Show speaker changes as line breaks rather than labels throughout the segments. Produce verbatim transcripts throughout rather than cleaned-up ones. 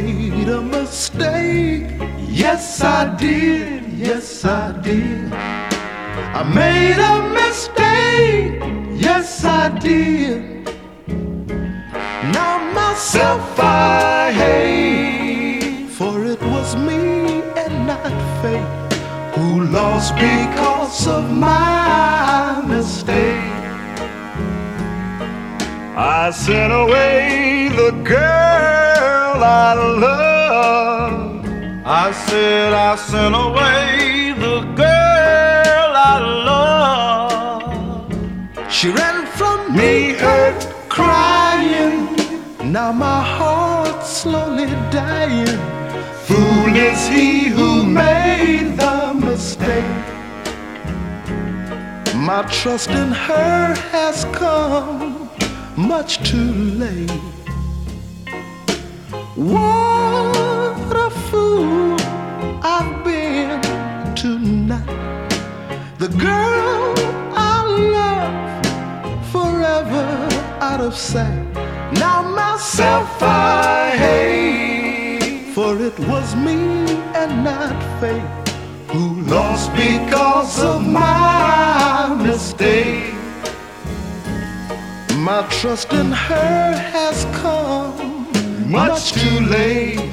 made a mistake. Yes, I did. Yes, I did. I made a mistake. Yes, I did. Now myself I hate, for it was me and not fate who lost because of my mistake. I sent away the girl I love. I said I sent away the girl I love. She ran from me, hurt, crying. Now my heart's slowly dying. Fool is he who made the mistake. My trust in her has come much too late. What a fool I've been tonight. The girl I love forever out of sight. Now myself I hate, for it was me and not fate who lost because of my mistake. My trust in her has come much too late.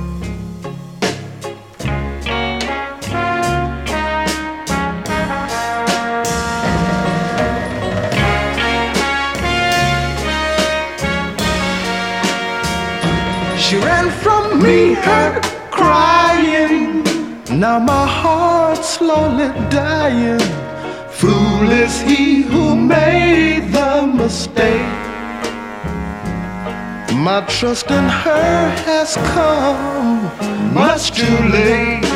She ran from me, hurt, crying. Now my heart's slowly dying. Fool is he who made the mistake. My trust in her has come much too late.